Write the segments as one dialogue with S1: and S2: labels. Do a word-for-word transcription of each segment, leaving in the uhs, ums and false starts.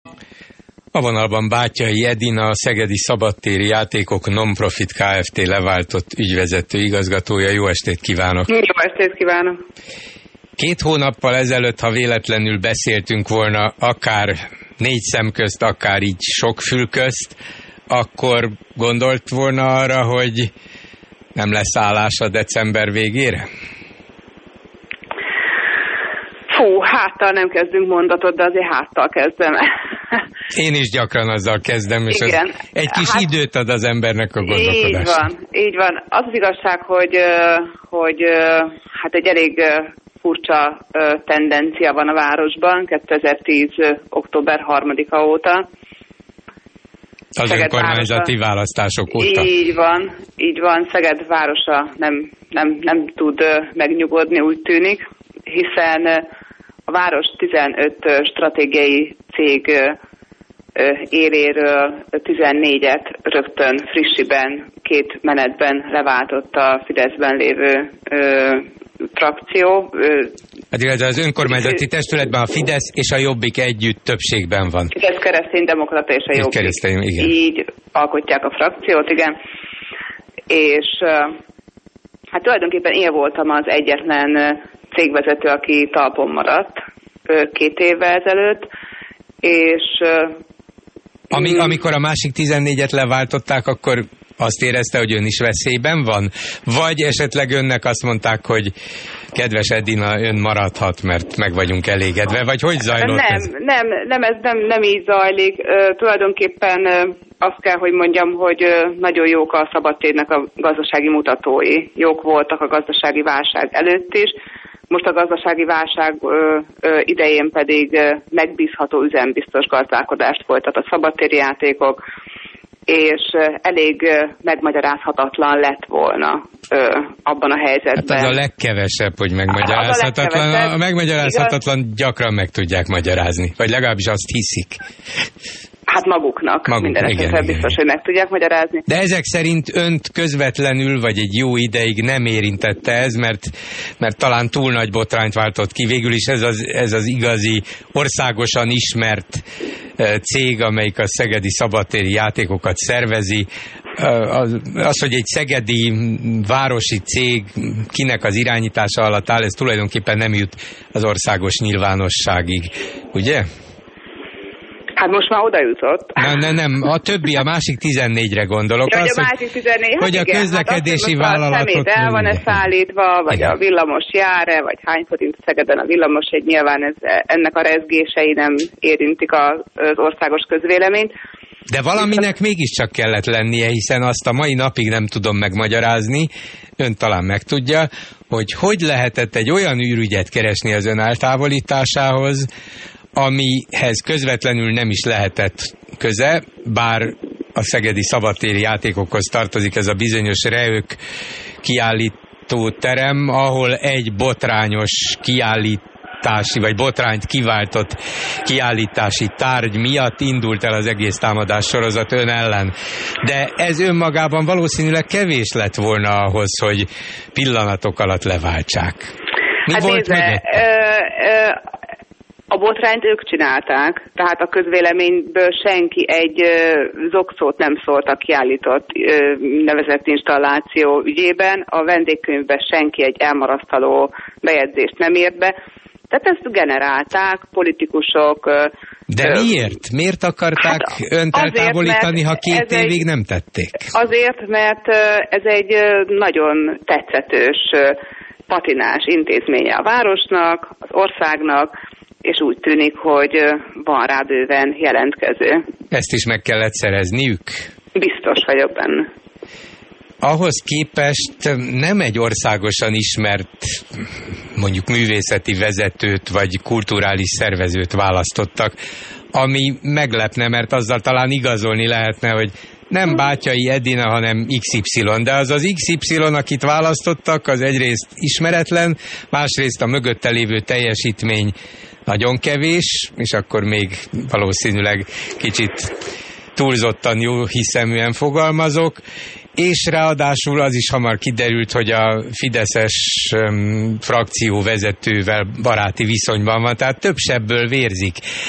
S1: A vonalban Bátyai Edina, a Szegedi Szabadtéri Játékok Non-Profit Kft. Leváltott ügyvezető igazgatója. Jó estét kívánok!
S2: Jó estét kívánok!
S1: Két hónappal ezelőtt, ha véletlenül beszéltünk volna, akár négy szem közt, akár így sok fül közt, akkor gondolt volna arra, hogy nem lesz állása december végére?
S2: Fú, háttal nem kezdünk mondatot, de azért háttal kezdem.
S1: Én is gyakran azzal kezdem, és
S2: igen.
S1: Az egy kis hát, időt ad az embernek a gondolkodásra.
S2: Így van, így van. Az az igazság, hogy, hogy hát egy elég furcsa tendencia van a városban kétezer-tíz. október harmadika óta.
S1: Az Szeged önkormányzati városa, választások óta.
S2: Így van, így van. Szeged városa nem, nem, nem tud megnyugodni, úgy tűnik, hiszen a város tizenöt stratégiai cég éléről tizennégyet rögtön frissiben, két menetben leváltott a Fideszben lévő ö, frakció.
S1: Hát illetve az önkormányzati testületben a Fidesz és a Jobbik együtt többségben van.
S2: Fidesz, Kereszténydemokrata és a Jobbik.
S1: Keresztény, igen.
S2: Így alkotják a frakciót, igen. És hát tulajdonképpen én voltam az egyetlen cégvezető, aki talpon maradt két évvel ezelőtt, és
S1: Ami, amikor a másik tizennégyet leváltották, akkor azt érezte, hogy ön is veszélyben van? Vagy esetleg önnek azt mondták, hogy kedves Edina, ön maradhat, mert meg vagyunk elégedve? Vagy hogy zajlott
S2: nem,
S1: ez?
S2: Nem, nem, ez nem, nem így zajlik. Uh, tulajdonképpen uh, azt kell, hogy mondjam, hogy uh, nagyon jók a szabadtérnek a gazdasági mutatói. Jók voltak a gazdasági válság előtt is. Most a gazdasági válság ö, ö, idején pedig ö, megbízható, üzembiztos gazdálkodást folytat a szabadtéri játékok, és ö, elég ö, megmagyarázhatatlan lett volna ö, abban a helyzetben.
S1: Hát az a legkevesebb, hogy megmagyarázhatatlan. A, legkevesebb, a megmagyarázhatatlan igaz? Gyakran meg tudják magyarázni, vagy legalábbis azt hiszik.
S2: Hát maguknak, Maguk, minden esetre biztos, hogy meg tudják magyarázni.
S1: De ezek szerint önt közvetlenül, vagy egy jó ideig nem érintette ez, mert, mert talán túl nagy botrányt váltott ki. Végül is ez az, ez az igazi, országosan ismert cég, amelyik a szegedi szabadtéri játékokat szervezi. Az, az, hogy egy szegedi városi cég kinek az irányítása alatt áll, ez tulajdonképpen nem jut az országos nyilvánosságig, ugye?
S2: Hát most már oda jutott.
S1: Nem, nem, nem. A többi, a másik tizennégyre gondolok.
S2: Ja,
S1: az,
S2: a másik tizennégy,
S1: hogy
S2: hát
S1: a
S2: igen,
S1: közlekedési
S2: hát
S1: vállalatot...
S2: A el van-e szállítva, vagy igen. A villamos jár-e, vagy hány forint Szegeden a villamos, egy nyilván ez, ennek a rezgései nem érintik az országos közvéleményt.
S1: De valaminek mégiscsak kellett lennie, hiszen azt a mai napig nem tudom megmagyarázni, ön talán megtudja, hogy hogy lehetett egy olyan űrügyet keresni az ön eltávolításához, amihez közvetlenül nem is lehetett köze, bár a szegedi szabadtéri játékokhoz tartozik ez a bizonyos Reök kiállító terem, ahol egy botrányos kiállítási, vagy botrányt kiváltott kiállítási tárgy miatt indult el az egész támadás sorozat ön ellen. De ez önmagában valószínűleg kevés lett volna ahhoz, hogy pillanatok alatt leváltsák. Mi
S2: hát
S1: volt
S2: nézze, ö, ö, a botrányt ők csinálták, tehát a közvéleményből senki egy ö, zokszót nem szólt a kiállított ö, nevezett installáció ügyében, a vendégkönyvben senki egy elmarasztaló bejegyzést nem írt be, tehát ezt generálták politikusok. Ö,
S1: De ö, miért? Miért akarták hát önt eltávolítani, ha két évig egy, nem tették?
S2: Azért, mert ö, ez egy ö, nagyon tetszetős, ö, patinás intézménye a városnak, az országnak, és úgy tűnik, hogy van rá bőven jelentkező.
S1: Ezt is meg kellett szerezniük?
S2: Biztos vagyok benne.
S1: Ahhoz képest nem egy országosan ismert, mondjuk művészeti vezetőt, vagy kulturális szervezőt választottak, ami meglepne, mert azzal talán igazolni lehetne, hogy nem Bátyai Edina, hanem iksz ipszilon, de az az iksz ipszilon, akit választottak, az egyrészt ismeretlen, másrészt a mögötte lévő teljesítmény nagyon kevés, és akkor még valószínűleg kicsit túlzottan jó hiszeműen fogalmazok, és ráadásul az is hamar kiderült, hogy a fideszes um, frakció vezetővel baráti viszonyban van, tehát több sebből vérzik.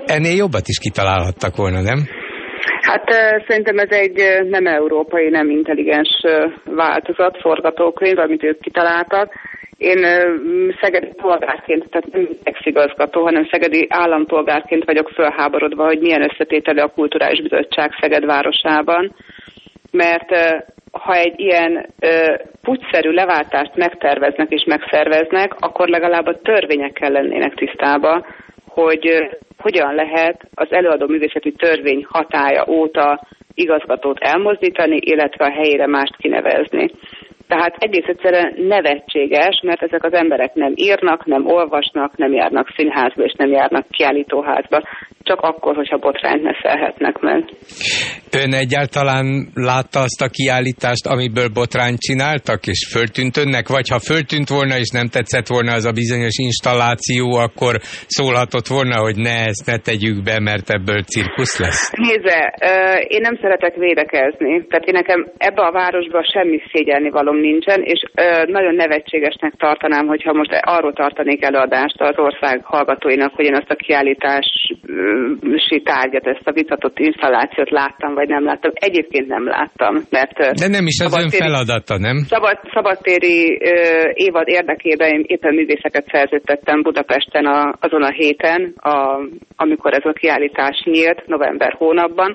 S1: Ennél jobbat is kitalálhattak volna, nem?
S2: Hát szerintem ez egy nem európai, nem intelligens változat, forgatókönyv, amit ők kitaláltak. Én szegedi polgárként, tehát nem ex-igazgató, hanem szegedi állampolgárként vagyok fölháborodva, hogy milyen összetétele a Kulturális Bizottság Szeged városában, mert ha egy ilyen pucszerű leváltást megterveznek és megszerveznek, akkor legalább a törvényekkel lennének tisztában, hogy hogyan lehet az előadó művészeti törvény hatálya óta igazgatót elmozdítani, illetve a helyére mást kinevezni. Tehát egész egyszerűen nevetséges, mert ezek az emberek nem írnak, nem olvasnak, nem járnak színházba és nem járnak kiállítóházba, csak akkor, hogyha botrányt neszelhetnek meg.
S1: Ön egyáltalán látta azt a kiállítást, amiből botrányt csináltak, és föltűnt önnek? Vagy ha föltűnt volna, és nem tetszett volna az a bizonyos installáció, akkor szólhatott volna, hogy ne, ezt ne tegyük be, mert ebből cirkusz lesz?
S2: Nézze, én nem szeretek védekezni, tehát én nekem ebbe a városban semmi szégyelni valóm nincsen, és nagyon nevetségesnek tartanám, hogyha most arról tartanék előadást az ország hallgatóinak, hogy én azt a kiállítási tárgyat, ezt a vitatott installációt láttam, vagy nem láttam. Egyébként nem láttam, mert...
S1: De nem is az ön feladata, nem?
S2: Szabad, szabadtéri uh, évad érdekében én éppen művészeket szerződtettem Budapesten a, azon a héten, a, amikor ez a kiállítás nyílt, november hónapban.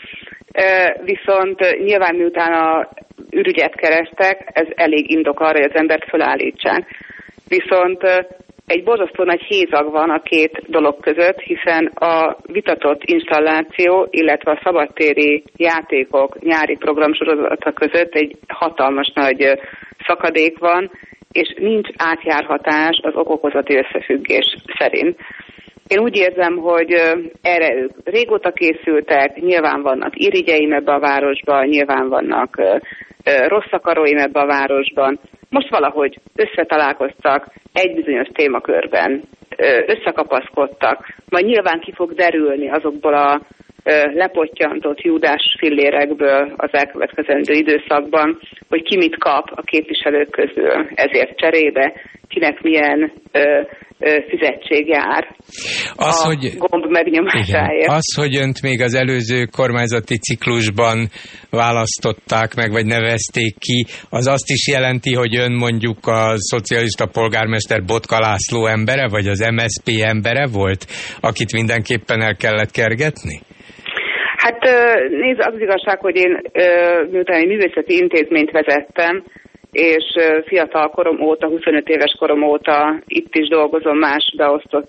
S2: Uh, viszont uh, nyilván miután a ürügyet kerestek, ez elég indok arra, hogy az embert fölállítsák. Viszont uh, egy borzasztó nagy hézag van a két dolog között, hiszen a vitatott installáció, illetve a szabadtéri játékok nyári programsorozata között egy hatalmas nagy szakadék van, és nincs átjárhatás az okokozati összefüggés szerint. Én úgy érzem, hogy erre ők régóta készültek, nyilván vannak irigyeim ebbe a városban, nyilván vannak rossz akaróim ebbe a városban. Most valahogy összetalálkoztak egy bizonyos témakörben, összekapaszkodtak, majd nyilván ki fog derülni azokból a lepottyantott júdás fillérekből az elkövetkezendő időszakban, hogy ki mit kap a képviselők közül ezért cserébe, kinek milyen ö, ö, fizetség jár
S1: az,
S2: a
S1: hogy,
S2: gomb megnyomásáért.
S1: Igen, az, hogy önt még az előző kormányzati ciklusban választották meg, vagy nevezték ki, az azt is jelenti, hogy ön mondjuk a szocialista polgármester Botka László embere, vagy az em es zé pé embere volt, akit mindenképpen el kellett kergetni?
S2: Hát nézd, az igazság, hogy én miután egy művészeti intézményt vezettem, és fiatal korom óta, huszonöt éves korom óta itt is dolgozom más beosztott,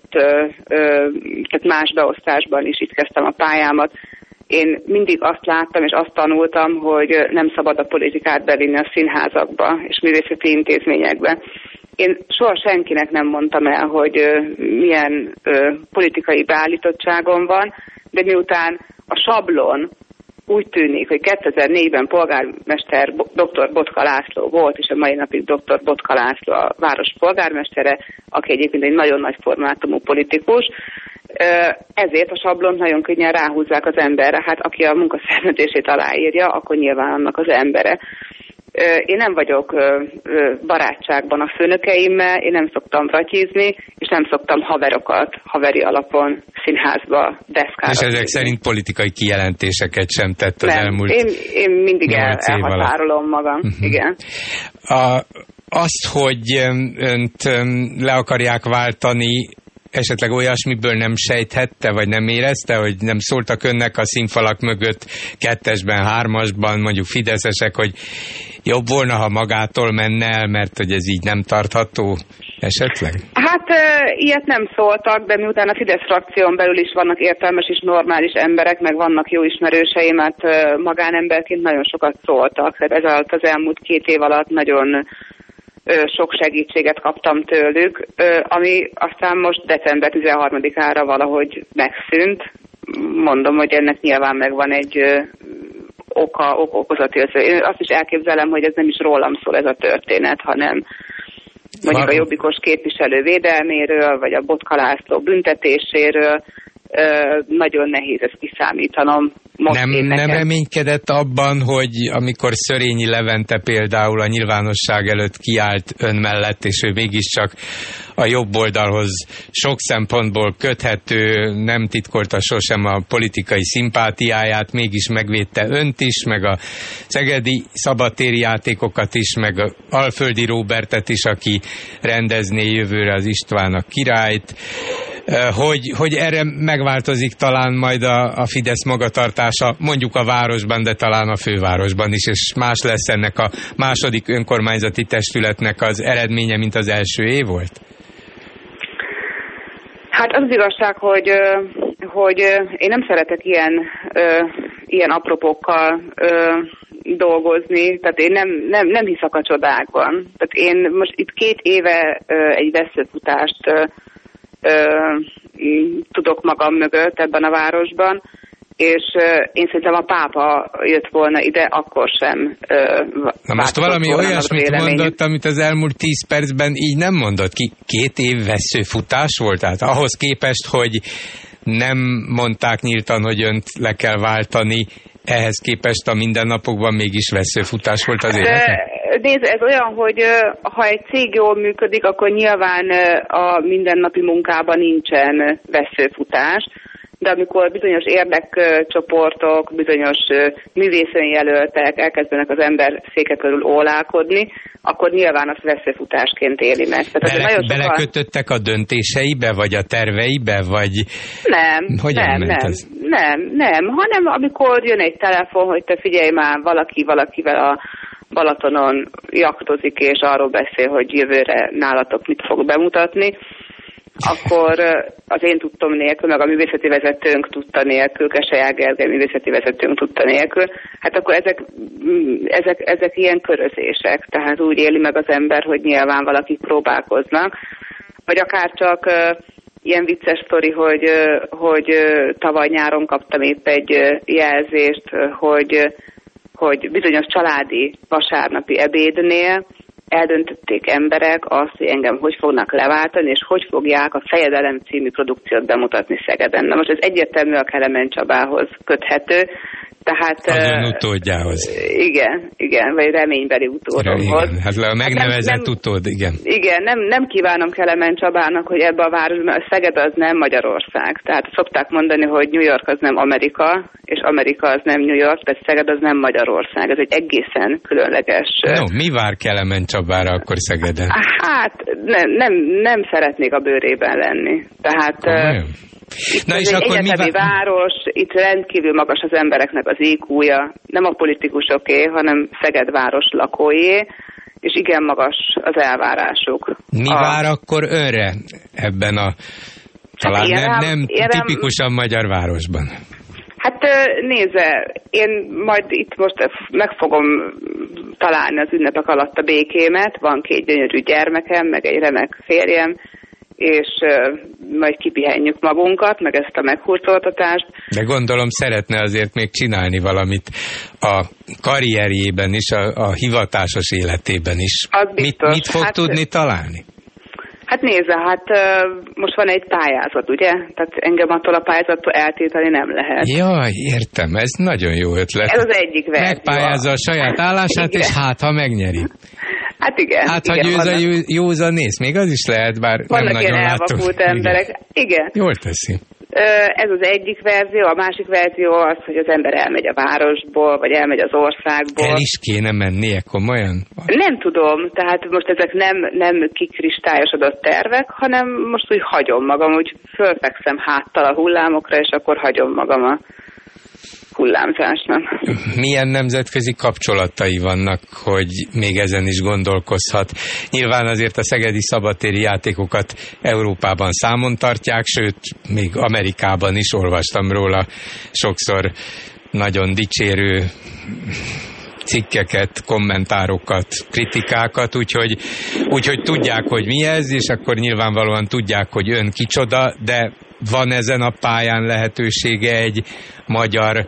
S2: tehát más beosztásban is, itt kezdtem a pályámat. Én mindig azt láttam és azt tanultam, hogy nem szabad a politikát bevinni a színházakba és művészeti intézményekbe. Én soha senkinek nem mondtam el, hogy milyen politikai beállítottságom van, de miután a sablon úgy tűnik, hogy kétezer-négyben polgármester doktor Botka László volt, és a mai napig doktor Botka László a város polgármestere, aki egyébként egy nagyon nagy formátumú politikus, ezért a sablont nagyon könnyen ráhúzzák az emberre. Hát aki a munkaszerződését aláírja, akkor nyilván annak az embere. Én nem vagyok barátságban a főnökeimmel, én nem szoktam ratyizni, és nem szoktam haverokat haveri alapon színházba deszkára.
S1: És ezek szerint politikai kijelentéseket sem tett az
S2: nem.
S1: elmúlt
S2: Én, én mindig el, elhatárolom magam. Uh-huh. Igen.
S1: A, azt, hogy önt le akarják váltani, esetleg olyasmiből nem sejthette, vagy nem érezte, hogy nem szóltak önnek a színfalak mögött kettesben, hármasban, mondjuk fideszesek, hogy jobb volna, ha magától menne el, mert hogy ez így nem tartható esetleg? Hát
S2: e, ilyet nem szóltak, de miután a Fidesz frakción belül is vannak értelmes és normális emberek, meg vannak jó ismerőseim, hát e, magánemberként nagyon sokat szóltak. Tehát ez alatt az elmúlt két év alatt nagyon sok segítséget kaptam tőlük, ami aztán most december tizenharmadikára valahogy megszűnt. Mondom, hogy ennek nyilván megvan egy oka, ok, okozati össze. Én azt is elképzelem, hogy ez nem is rólam szól ez a történet, hanem mondjuk a jobbikos képviselő védelméről, vagy a Botka László büntetéséről. nagyon nehéz ezt kiszámítanom. Most
S1: nem, nem reménykedett abban, hogy amikor Szörényi Levente például a nyilvánosság előtt kiállt ön mellett, és ő mégiscsak a jobb oldalhoz sok szempontból köthető, nem titkolta sosem a politikai szimpátiáját, mégis megvédte önt is, meg a szegedi szabadtéri játékokat is, meg a Alföldi Róbertet is, aki rendezné jövőre az István a királyt, hogy, hogy erre megváltozik talán majd a, a Fidesz magatartása, mondjuk a városban, de talán a fővárosban is, és más lesz ennek a második önkormányzati testületnek az eredménye, mint az első év volt?
S2: Hát az, az igazság, hogy, hogy én nem szeretek ilyen, ilyen apropókkal dolgozni, tehát én nem, nem, nem hiszek a csodákban. Tehát én most itt két éve egy veszőfutást tudok magam mögött ebben a városban, és én szerintem a pápa jött volna ide, akkor sem.
S1: Na most valami olyasmit mondott, amit az elmúlt tíz percben így nem mondott ki. Két év veszőfutás volt? Tehát ahhoz képest, hogy nem mondták nyíltan, hogy önt le kell váltani, ehhez képest a mindennapokban mégis veszőfutás volt az életnek?
S2: Nézd, ez olyan, hogy ha egy cég jól működik, akkor nyilván a mindennapi munkában nincsen veszőfutás, de amikor bizonyos érdekcsoportok, bizonyos művészen jelöltek elkezdenek az ember széke körül ólálkodni, akkor nyilván azt veszőfutásként éli meg.
S1: Tehát Bele, sokan... Belekötöttek a döntéseibe, vagy a terveibe, vagy...
S2: Nem,
S1: Hogyan
S2: nem,
S1: ment
S2: nem,
S1: ez?
S2: nem, nem, hanem amikor jön egy telefon, hogy te figyelj már, valaki valakivel a Balatonon jaktozik, és arról beszél, hogy jövőre nálatok mit fog bemutatni, akkor az én tudtom nélkül, meg a művészeti vezetőnk tudta nélkül, Keselyák Gergely művészeti vezetőnk tudta nélkül, hát akkor ezek, ezek, ezek ilyen körözések, tehát úgy éli meg az ember, hogy nyilván valakik próbálkoznak, vagy akár csak ilyen vicces sztori, hogy, hogy tavaly nyáron kaptam épp egy jelzést, hogy, hogy bizonyos családi vasárnapi ebédnél eldöntötték emberek azt, hogy engem hogy fognak leváltani, és hogy fogják a Fejedelem című produkciót bemutatni Szegeden. Na most ez egyértelmű a Kelemen Csabához köthető, tehát...
S1: Az ön utódjához.
S2: Igen, igen, vagy reménybeli utódomhoz.
S1: Igen, hát a megnevezett
S2: nem,
S1: utód, igen.
S2: Igen, nem, nem kívánom Kelemen Csabának, hogy ebbe a városban, a Szeged az nem Magyarország. Tehát szokták mondani, hogy New York az nem Amerika, és Amerika az nem New York, tehát Szeged az nem Magyarország. Ez egy egészen különleges...
S1: No, mi vár Kelemen Csabára akkor Szegeden?
S2: Hát nem, nem, nem szeretnék a bőrében lenni. Tehát...
S1: Komolyan?
S2: Itt
S1: Na
S2: ez
S1: és
S2: egy
S1: akkor
S2: egyetemi
S1: mi vá...
S2: város, itt rendkívül magas az embereknek az í kúja, nem a politikusoké, hanem Szeged város lakóé, és igen magas az elvárásuk.
S1: Mi a... vár akkor önre ebben a talán hát nem, nem érem... tipikusan magyar városban?
S2: Hát nézze, én majd itt most meg fogom találni az ünnepek alatt a békémet, van két gyönyörű gyermekem, meg egy remek férjem, és uh, majd kipihenjük magunkat, meg ezt a meghurcoltatást.
S1: De gondolom szeretne azért még csinálni valamit a karrierjében is, a, a hivatásos életében is. Mit, mit fog hát, tudni találni?
S2: Hát nézze, hát uh, most van egy pályázat, ugye? Tehát engem attól a pályázattól eltéteni nem lehet.
S1: Jaj, értem, ez nagyon jó ötlet.
S2: Ez az egyik verzió.
S1: Megpályázza a saját állását, igen. És hát, ha megnyeri.
S2: Hát igen.
S1: Hát, ha
S2: igen,
S1: győz a jó, józanész, még az is lehet, bár
S2: vannak
S1: nem nagyon látom.
S2: Vannak ilyen emberek. Igen.
S1: Jól teszi.
S2: Ez az egyik verzió, a másik verzió az, hogy az ember elmegy a városból, vagy elmegy az országból.
S1: El is kéne mennie, komolyan?
S2: Nem tudom, tehát most ezek nem, nem kikristályosodott tervek, hanem most úgy hagyom magam, úgy fölfekszem háttal a hullámokra, és akkor hagyom magam a hullámzásnak.
S1: Milyen nemzetközi kapcsolatai vannak, hogy még ezen is gondolkozhat? Nyilván azért a szegedi szabadtéri játékokat Európában számon tartják, sőt, még Amerikában is olvastam róla sokszor nagyon dicsérő cikkeket, kommentárokat, kritikákat, úgyhogy, úgyhogy tudják, hogy mi ez, és akkor nyilvánvalóan tudják, hogy ön kicsoda, de van ezen a pályán lehetősége egy magyar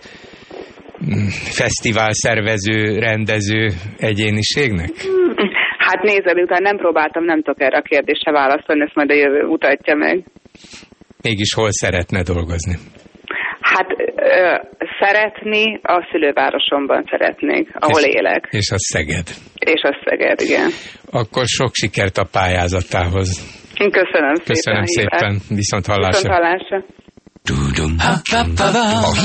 S1: fesztivál szervező, rendező egyéniségnek?
S2: Hát nézd, miután nem próbáltam, nem tudok erre a kérdésre válaszolni, ezt majd a jövő mutatja meg.
S1: mégis hol szeretne dolgozni?
S2: Hát ö, szeretni a szülővárosomban szeretnék, ahol
S1: és,
S2: élek.
S1: És a Szeged.
S2: És a Szeged, igen.
S1: Akkor sok sikert a pályázatához.
S2: Köszönöm,
S1: Köszönöm
S2: szépen.
S1: szépen, viszont hallásra.
S2: Viszont hallásra.